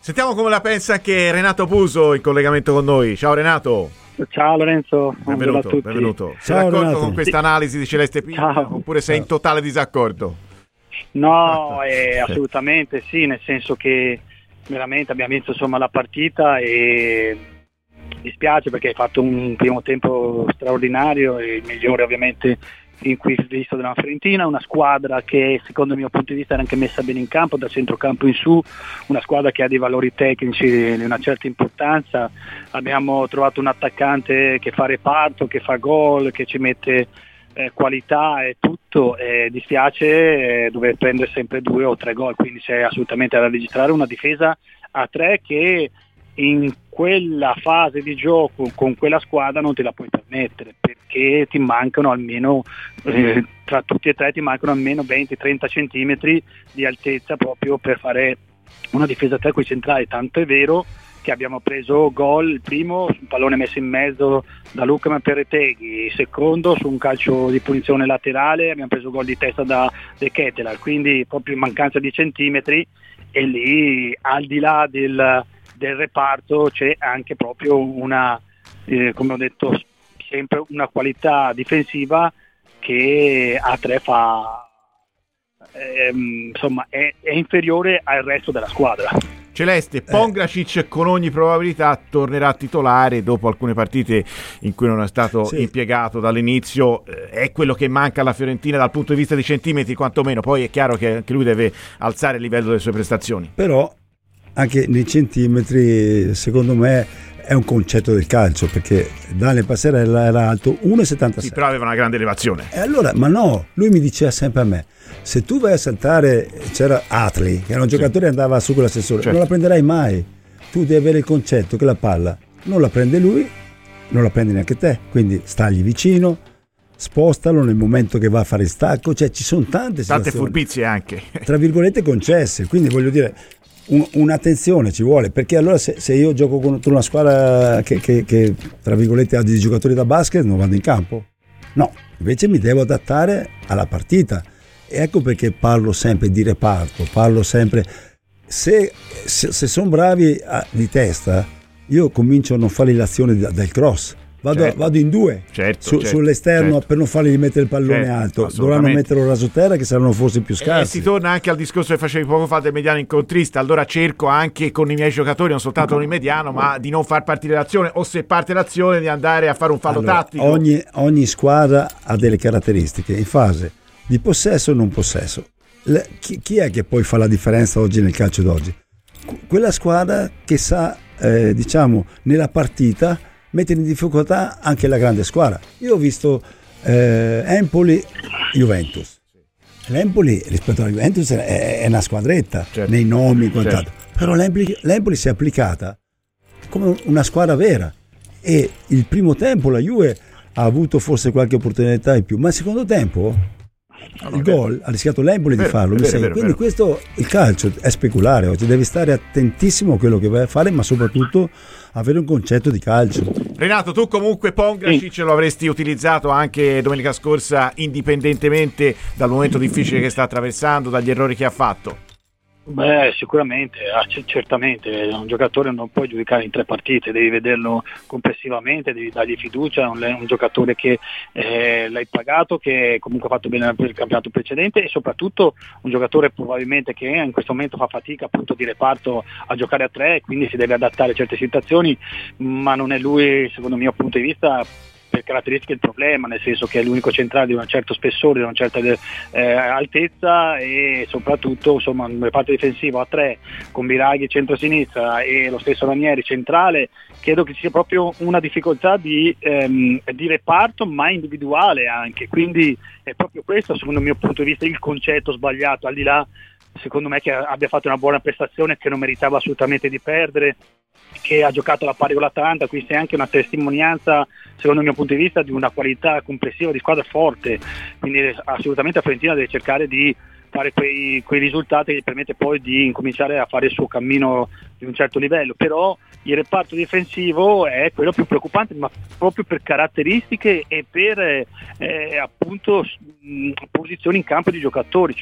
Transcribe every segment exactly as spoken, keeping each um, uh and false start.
Sentiamo come la pensa anche Renato Puso in collegamento con noi. Ciao Renato. Ciao Lorenzo, benvenuto. a tutti. benvenuto. Sei Ciao, d'accordo Renato. con questa analisi di Celeste Pina Ciao. oppure sei Ciao. in totale disaccordo? No, eh, assolutamente sì, nel senso che veramente abbiamo visto insomma la partita e mi dispiace perché hai fatto un primo tempo straordinario e il migliore ovviamente in cui visto della Fiorentina, una squadra che secondo il mio punto di vista era anche messa bene in campo, dal centrocampo in su, una squadra che ha dei valori tecnici di una certa importanza. Abbiamo trovato un attaccante che fa reparto, che fa gol, che ci mette eh, qualità e tutto, eh, dispiace eh, dover prendere sempre due o tre gol, quindi c'è assolutamente da registrare una difesa a tre che in quella fase di gioco con quella squadra non te la puoi permettere, perché ti mancano almeno eh, tra tutti e tre ti mancano almeno venti trenta centimetri di altezza proprio per fare una difesa a tre con i centrali, tanto è vero che abbiamo preso gol, il primo su un pallone messo in mezzo da Luca per Retegui, il secondo su un calcio di punizione laterale, abbiamo preso gol di testa da De Ketelaere, quindi proprio in mancanza di centimetri, e lì al di là del del reparto c'è anche proprio una, eh, come ho detto sempre, una qualità difensiva che a tre fa ehm, insomma è, è inferiore al resto della squadra. Celeste, Pongracic con ogni probabilità tornerà titolare dopo alcune partite in cui non è stato Sì. impiegato dall'inizio, eh, è quello che manca alla Fiorentina dal punto di vista dei centimetri quantomeno, poi è chiaro che anche lui deve alzare il livello delle sue prestazioni. Però anche nei centimetri secondo me è un concetto del calcio, perché Daniel Passarella era alto uno e settantasei. Sì, però aveva una grande elevazione. E allora, ma no, lui mi diceva sempre a me, se tu vai a saltare, c'era Atley, che era un giocatore che andava su quell'assessore, Certo. non la prenderai mai. Tu devi avere il concetto che la palla non la prende lui, non la prende neanche te, quindi stagli vicino, spostalo nel momento che va a fare il stacco, cioè ci sono tante Tante situazioni, furbizie anche. tra virgolette concesse, quindi voglio dire un, un'attenzione ci vuole, perché allora se, se io gioco contro una squadra che, che, che tra virgolette ha dei giocatori da basket, non vado in campo? No, invece mi devo adattare alla partita, e ecco perché parlo sempre di reparto, parlo sempre se, se, se sono bravi a, di testa, io comincio a non fare l'azione da, del cross. Vado, Certo. vado in due Certo, su, certo, sull'esterno, certo. per non fargli mettere il pallone Certo, alto, dovranno assolutamente. metterlo raso terra, che saranno forse più E scarsi. si torna anche al discorso che facevi poco fa del mediano incontrista. Allora cerco anche con i miei giocatori, non soltanto con il mediano, ma di non far partire l'azione, o se parte l'azione di andare a fare un fallo Allora, tattico. ogni, ogni squadra ha delle caratteristiche in fase di possesso e non possesso. Le- chi, chi è che poi fa la differenza oggi nel calcio d'oggi? Que- Quella squadra che sa, eh, diciamo, nella partita mettere in difficoltà anche la grande squadra. Io ho visto eh, Empoli-Juventus. L'Empoli rispetto alla Juventus è, è una squadretta, Certo. nei nomi e quant'altro. Certo. Però l'Empoli, l'Empoli si è applicata come una squadra vera, e il primo tempo la Juve ha avuto forse qualche opportunità in più, ma il secondo tempo No, no, il è vero. gol ha rischiato l'Empoli di Vero, farlo, è mi vero, sai? è vero, Quindi è vero. questo, il calcio è speculare oggi, devi stare attentissimo a quello che vai a fare, ma soprattutto avere un concetto di calcio. Renato, tu comunque Pongracic lo avresti utilizzato anche domenica scorsa, indipendentemente dal momento difficile che sta attraversando, dagli errori che ha fatto. Beh, sicuramente, ah, c- certamente, un giocatore non puoi giudicare in tre partite, devi vederlo complessivamente, devi dargli fiducia, è un, è un giocatore che eh, l'hai pagato, che comunque ha fatto bene per il campionato precedente, e soprattutto un giocatore probabilmente che in questo momento fa fatica appunto di reparto a giocare a tre, quindi si deve adattare a certe situazioni, ma non è lui, secondo il mio punto di vista, per caratteristiche il problema, nel senso che è l'unico centrale di un certo spessore, di una certa eh, altezza, e soprattutto insomma un reparto difensivo a tre con Biraghi centro-sinistra e lo stesso Ranieri centrale, credo che ci sia proprio una difficoltà di, ehm, di reparto, ma individuale anche, quindi è proprio questo secondo il mio punto di vista il concetto sbagliato, al di là secondo me che abbia fatto una buona prestazione, che non meritava assolutamente di perdere, che ha giocato alla pari con l'Atalanta, quindi è anche una testimonianza secondo il mio punto di vista di una qualità complessiva di squadra forte, quindi assolutamente la Fiorentina deve cercare di fare quei, quei risultati che gli permette poi di incominciare a fare il suo cammino di un certo livello, però il reparto difensivo è quello più preoccupante, ma proprio per caratteristiche e per eh, appunto mh, posizioni in campo di giocatori, cioè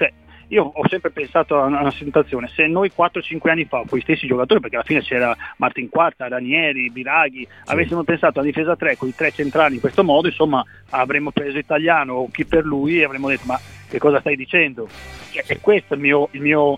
io ho sempre pensato a una, a una situazione, se noi quattro cinque anni fa con gli stessi giocatori, perché alla fine c'era Martin Quarta, Ranieri, Biraghi, sì. avessimo pensato a difesa tre con i tre centrali in questo modo, insomma avremmo preso Italiano o chi per lui e avremmo detto ma che cosa stai dicendo? E, e questo è il mio, il mio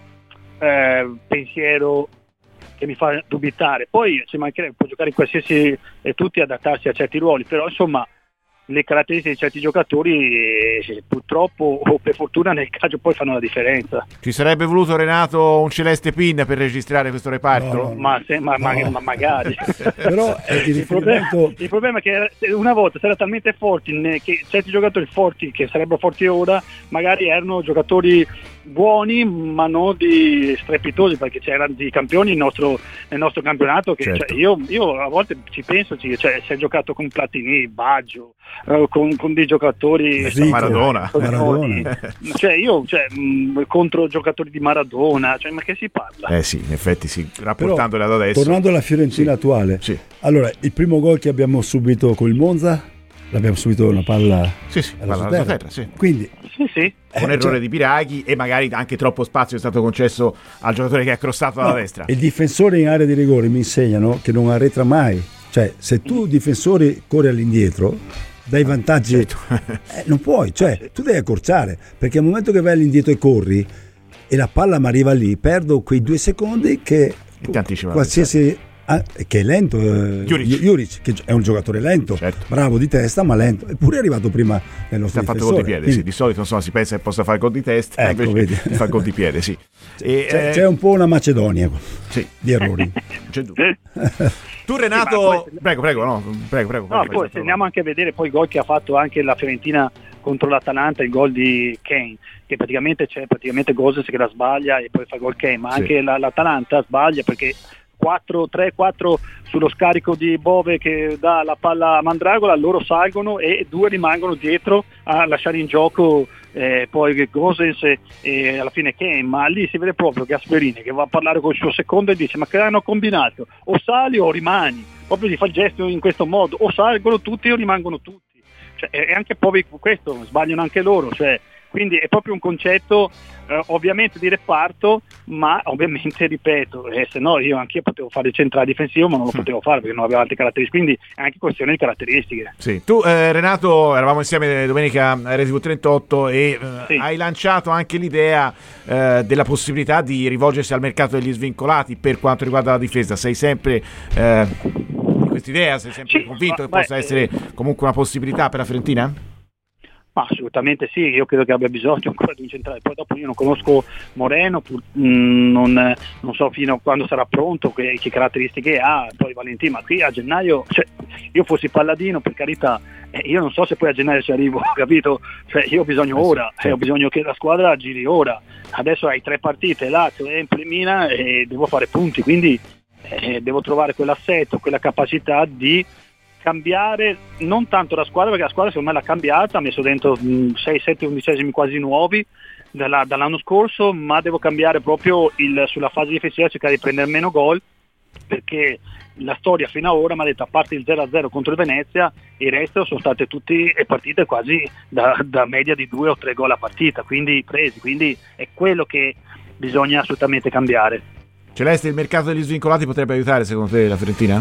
eh, pensiero che mi fa dubitare. Poi ci mancherebbe, può giocare in qualsiasi e tutti adattarsi a certi ruoli, però insomma le caratteristiche di certi giocatori eh, purtroppo o per fortuna nel calcio poi fanno la differenza. Ci sarebbe voluto, Renato, un celeste pin per registrare questo reparto? No, no, ma, se, ma, no. ma, ma magari però eh, il, il, problema, il problema è che una volta si era talmente forti che certi giocatori forti che sarebbero forti ora magari erano giocatori buoni ma non di strepitosi, perché c'erano di campioni nel nostro, nel nostro campionato che, certo. cioè, io, io a volte ci penso, cioè, si è giocato con Platini, Baggio, eh, con, con dei giocatori Zico, Maradona, Maradona. cioè io cioè, mh, contro giocatori di Maradona, cioè, ma che si parla? Eh sì, in effetti sì, rapportandole ad adesso. Tornando alla Fiorentina sì. attuale, sì. allora il primo gol che abbiamo subito con il Monza l'abbiamo subito una palla sì, sì, alla palla terra. alla terra, sì. Quindi sì, sì. un eh, errore cioè, di Biraghi e magari anche troppo spazio è stato concesso al giocatore che ha crossato dalla no, destra. I difensori in area di rigore mi insegnano che non arretra mai, cioè se tu difensori corri all'indietro dai vantaggi, certo. eh, non puoi, cioè tu devi accorciare, perché al momento che vai all'indietro e corri e la palla mi arriva lì, perdo quei due secondi che qualsiasi ah, che è lento, eh, Juric. Juric, che è un giocatore lento, certo. bravo di testa ma lento, eppure è arrivato prima del nostro si ha difensore. fatto gol di piede, Quindi, sì. Di solito insomma, si pensa che possa fare gol di testa, ecco, invece vedi. fa gol di piede, sì. E, c'è, eh, c'è un po' una Macedonia sì. di errori. C'è dubbio. Tu Renato, sì, poi, prego, prego, no, prego, prego. No, poi se andiamo anche a vedere poi i gol che ha fatto anche la Fiorentina contro l'Atalanta, il gol di Kane, che praticamente c'è praticamente Gosens che la sbaglia e poi fa gol Kane, ma sì. anche la, l'Atalanta sbaglia perché quattro tre quattro sullo scarico di Bove che dà la palla a Mandragola, loro salgono e due rimangono dietro a lasciare in gioco eh, poi Gosens e, e alla fine Kane, ma lì si vede proprio Gasperini che va a parlare col suo secondo e dice ma che hanno combinato? O sali o rimani, proprio si fa il gesto in questo modo, o salgono tutti o rimangono tutti, cioè, e anche poi questo sbagliano anche loro, cioè, quindi è proprio un concetto eh, ovviamente di reparto, ma ovviamente ripeto, eh, se no io anch'io potevo fare il centrale difensivo ma non lo potevo fare perché non avevo altre caratteristiche, quindi è anche questione di caratteristiche. Sì. Tu eh, Renato, eravamo insieme domenica a R T V trentotto e eh, sì. hai lanciato anche l'idea eh, della possibilità di rivolgersi al mercato degli svincolati per quanto riguarda la difesa. Sei sempre eh, di questa idea? Sei sempre sì, convinto ma, che possa beh, essere comunque una possibilità per la Fiorentina? Ma assolutamente sì, io credo che abbia bisogno ancora di un centrale, poi dopo io non conosco Moreno, pur, mh, non, non so fino a quando sarà pronto, che, che caratteristiche ha, poi Valentino, ma qui a gennaio, cioè, io fossi Palladino per carità, eh, io non so se poi a gennaio ci arrivo, capito? Cioè, io ho bisogno ora, eh, ho bisogno che la squadra giri ora, adesso hai tre partite, Lazio, Empoli, Milan e devo fare punti, quindi eh, devo trovare quell'assetto, quella capacità di cambiare non tanto la squadra, perché la squadra secondo me l'ha cambiata, ha messo dentro sei sette undicesimi quasi nuovi dalla, dall'anno scorso, ma devo cambiare proprio il, sulla fase difensiva, cercare di prendere meno gol, perché la storia fino ad ora mi ha detto, a parte il zero a zero contro il Venezia, il resto sono state tutte partite quasi da, da media di due o tre gol a partita, quindi presi, quindi è quello che bisogna assolutamente cambiare. Celeste, il mercato degli svincolati potrebbe aiutare secondo te la Fiorentina?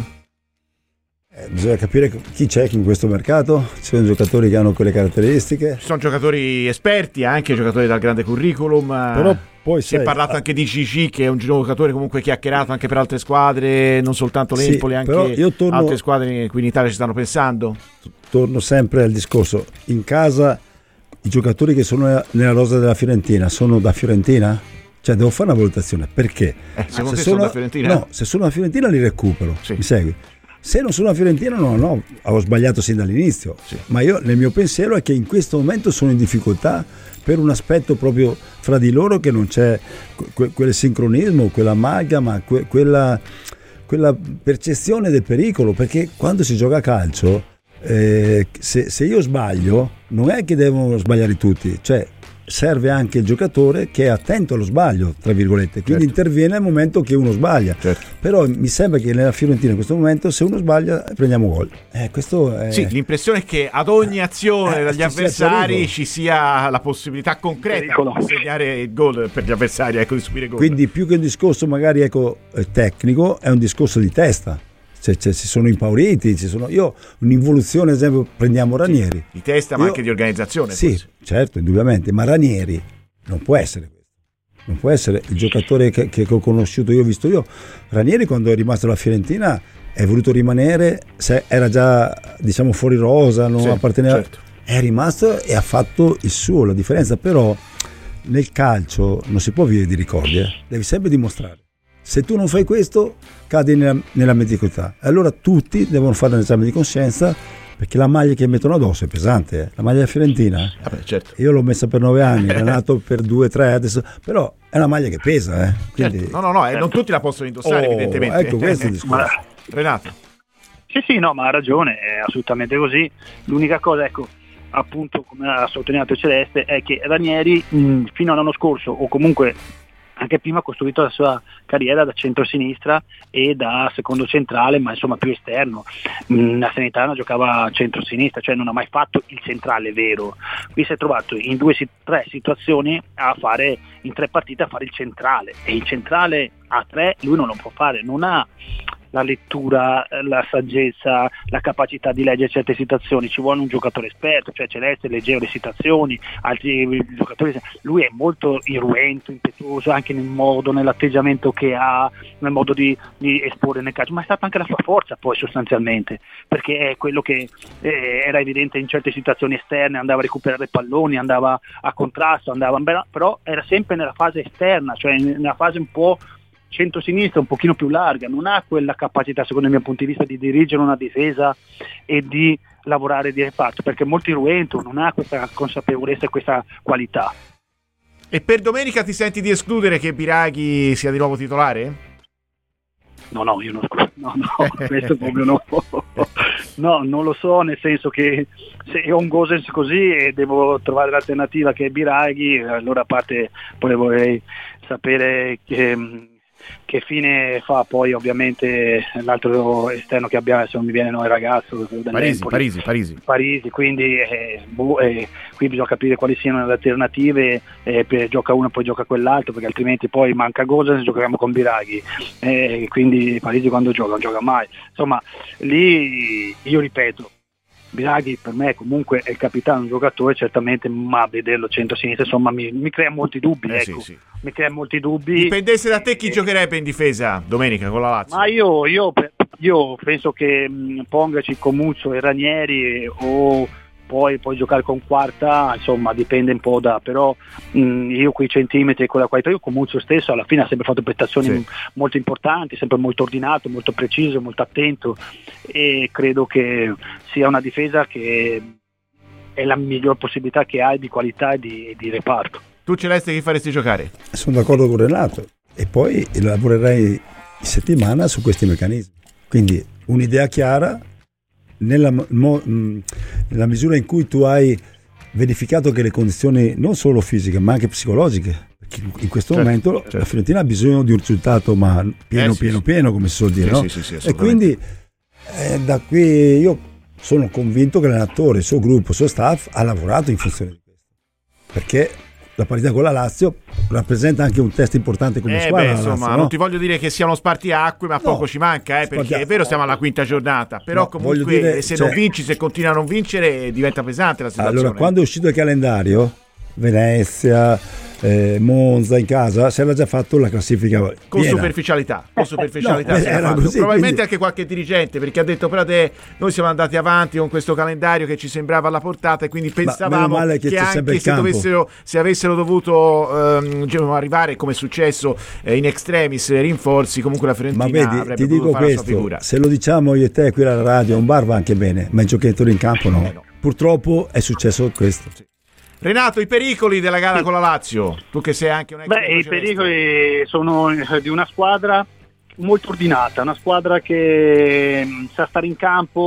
Eh, bisogna capire chi c'è in questo mercato, ci sono giocatori che hanno quelle caratteristiche. Ci sono giocatori esperti, anche giocatori dal grande curriculum, però poi si sai, è parlato anche di Cici, che è un giocatore comunque chiacchierato anche per altre squadre, non soltanto l'Empoli, sì, anche io torno, altre squadre qui in Italia ci stanno pensando. Torno sempre al discorso, in casa i giocatori che sono nella rosa della Fiorentina sono da Fiorentina? Cioè devo fare una valutazione, perché? Eh, secondo se te sono da Fiorentina? No, se sono da Fiorentina li recupero, sì. Mi segui? Se non sono a Fiorentina no, no, avevo sbagliato sin dall'inizio, sì. Ma io nel mio pensiero è che in questo momento sono in difficoltà per un aspetto proprio fra di loro, che non c'è que- quel sincronismo, quell'amalgama, que- quella, quella percezione del pericolo, perché quando si gioca a calcio eh, se, se io sbaglio non è che devono sbagliare tutti, cioè serve anche il giocatore che è attento allo sbaglio, tra virgolette, quindi certo. interviene al momento che uno sbaglia. Certo. Però mi sembra che nella Fiorentina in questo momento se uno sbaglia prendiamo gol. Eh, questo è... Sì, l'impressione è che ad ogni azione eh, dagli avversari ci sia la possibilità concreta di segnare il gol per gli avversari, ecco, di subire gol. Quindi più che un discorso magari ecco, tecnico, è un discorso di testa. Cioè, cioè, si sono impauriti, ci sono, io un'involuzione, ad esempio, prendiamo Ranieri. Sì, di testa, ma io, anche di organizzazione. Sì, forse. Certo, indubbiamente, ma Ranieri non può essere questo. Non può essere il giocatore che, che ho conosciuto io, ho visto io. Ranieri quando è rimasto alla Fiorentina è voluto rimanere, se era già diciamo fuori rosa, non sì, apparteneva, certo. È rimasto e ha fatto il suo, la differenza. Però nel calcio non si può vivere di ricordi, eh. Devi sempre dimostrare. Se tu non fai questo, cadi nella, nella mediocrità. Allora tutti devono fare un esame di coscienza, perché la maglia che mettono addosso è pesante. Eh? La maglia fiorentina, ah beh, certo. Io l'ho messa per nove anni, è nato per due, tre, adesso, però è una maglia che pesa. Eh? Quindi... certo. No, no, no, certo. eh, non tutti la possono indossare, oh, evidentemente. Ecco questo discorso. Ma... Renato. Sì, sì, no, ma ha ragione, è assolutamente così. L'unica cosa, ecco, appunto, come ha sottolineato Celeste, è che Ranieri mh, fino all'anno scorso, o comunque anche prima, ha costruito la sua carriera da centrosinistra e da secondo centrale, ma insomma più esterno. La Salernitana giocava centrosinistra, cioè non ha mai fatto il centrale vero. Qui si è trovato in due, tre situazioni a fare, in tre partite a fare il centrale, e il centrale a tre lui non lo può fare, non ha la lettura, la saggezza, la capacità di leggere certe situazioni. Ci vuole un giocatore esperto, cioè Celeste leggeva le situazioni, altri giocatori, lui è molto irruento, impetuoso anche nel modo, nell'atteggiamento che ha, nel modo di, di esporre nel calcio, ma è stata anche la sua forza poi sostanzialmente, perché è quello che eh, era evidente in certe situazioni esterne, andava a recuperare palloni, andava a contrasto, andava, però era sempre nella fase esterna, cioè nella fase un po' centro-sinistra, un pochino più larga, non ha quella capacità, secondo il mio punto di vista, di dirigere una difesa e di lavorare di reparto, perché è molto irruento, non ha questa consapevolezza e questa qualità. E per domenica ti senti di escludere che Biraghi sia di nuovo titolare? No, no, io non no, no, questo proprio no. No, non lo so, nel senso che se ho un Gosens così e devo trovare l'alternativa che è Biraghi, allora a parte poi vorrei sapere che che fine fa poi ovviamente l'altro esterno che abbiamo, adesso non mi viene no, il ragazzo Parisi, Parisi, Parisi. Parisi, quindi eh, boh, eh, qui bisogna capire quali siano le alternative, eh, per, gioca uno e poi gioca quell'altro, perché altrimenti poi manca Gosens, giochiamo con Biraghi, eh, quindi Parisi quando gioca non gioca mai, insomma lì io ripeto, Biraghi per me comunque è il capitano, un giocatore certamente, ma vederlo centro-sinistra insomma mi, mi crea molti dubbi, eh ecco. sì, sì. mi crea molti dubbi. Dipendesse da te chi e... giocherebbe in difesa domenica con la Lazio? Ma io, io, io penso che mh, Pongaci, Comuzzo e Ranieri o poi puoi giocare con quarta, insomma dipende un po' da, però mh, io quei centimetri e quella qualità, io Comuzzo stesso alla fine ha sempre fatto prestazioni sì. molto importanti, sempre molto ordinato, molto preciso, molto attento, e credo che sia una difesa che è la miglior possibilità che hai di qualità e di, di reparto. Tu Celeste chi faresti giocare? Sono d'accordo con Renato e poi lavorerei in settimana su questi meccanismi, quindi un'idea chiara nella, mo, nella misura in cui tu hai verificato che le condizioni non solo fisiche ma anche psicologiche, perché in questo certo, momento certo. la Fiorentina ha bisogno di un risultato ma pieno eh, sì, pieno sì. pieno come si suol dire, sì, no? sì, sì, sì, e quindi eh, da qui io sono convinto che l'allenatore, il suo gruppo, il suo staff ha lavorato in funzione di questo, perché la partita con la Lazio rappresenta anche un test importante come eh squadra. Beh, insomma, Lazio, non no? ti voglio dire che sia uno spartiacque, ma no, poco ci manca, eh, perché è vero siamo alla quinta giornata, però no, comunque dire, se cioè, non vinci, se continua a non vincere, diventa pesante la situazione. Allora, quando è uscito il calendario, Venezia, eh, Monza in casa, si era già fatto la classifica con piena. superficialità, con superficialità no, era così, probabilmente quindi... anche qualche dirigente, perché ha detto però te, noi siamo andati avanti con questo calendario che ci sembrava alla portata e quindi pensavamo che, che anche se, dovessero, se avessero dovuto ehm, arrivare come è successo eh, in extremis rinforzi, comunque la Fiorentina ma vedi, avrebbe ti dico fare questo, la sua figura. Se lo diciamo io e te qui alla radio, un bar va anche bene, ma i giocatori in campo no, eh no. Purtroppo è successo questo. Sì. Renato, i pericoli della gara con la Lazio, tu che sei anche un ex Beh, i pericoli sono di una squadra molto ordinata, una squadra che sa stare in campo,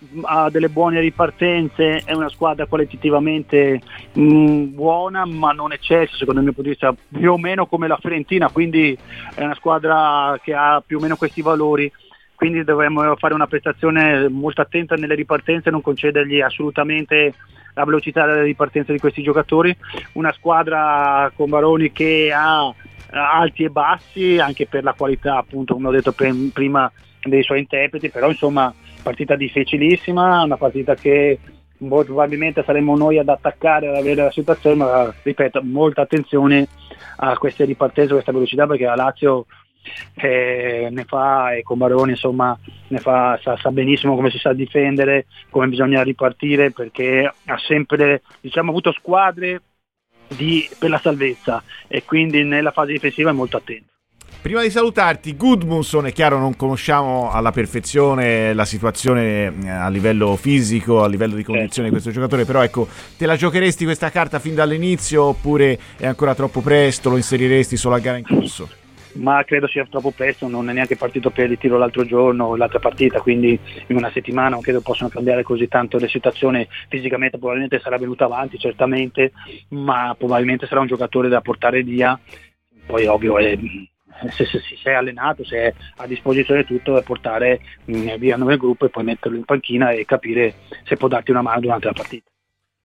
ha delle buone ripartenze, è una squadra qualitativamente mh, buona, ma non eccessa secondo il mio punto di vista, più o meno come la Fiorentina, quindi è una squadra che ha più o meno questi valori, quindi dovremmo fare una prestazione molto attenta nelle ripartenze, non concedergli assolutamente la velocità delle ripartenze di questi giocatori. Una squadra con Baroni che ha alti e bassi anche per la qualità, appunto, come ho detto prima, dei suoi interpreti, però insomma partita difficilissima, una partita che boh, probabilmente saremmo noi ad attaccare, ad avere la situazione, ma ripeto, molta attenzione a queste ripartenze, a questa velocità, perché la Lazio eh, ne fa, e con Baroni insomma ne fa, sa, sa benissimo come si sa difendere, come bisogna ripartire, perché ha sempre, diciamo, avuto squadre di, per la salvezza, e quindi nella fase difensiva è molto attento. Prima di salutarti, Gudmundsson, è chiaro non conosciamo alla perfezione la situazione a livello fisico, a livello di condizione di questo giocatore, però ecco, te la giocheresti questa carta fin dall'inizio oppure è ancora troppo presto, lo inseriresti solo a gara in corso? Ma credo sia troppo presto, non è neanche partito per il ritiro l'altro giorno, l'altra partita, quindi in una settimana non credo possano cambiare così tanto le situazioni. Fisicamente probabilmente sarà venuto avanti, certamente, ma probabilmente sarà un giocatore da portare via. Poi ovvio è, se, se si è allenato, se è a disposizione tutto, è portare mh, via nel gruppo e poi metterlo in panchina e capire se può darti una mano durante la partita.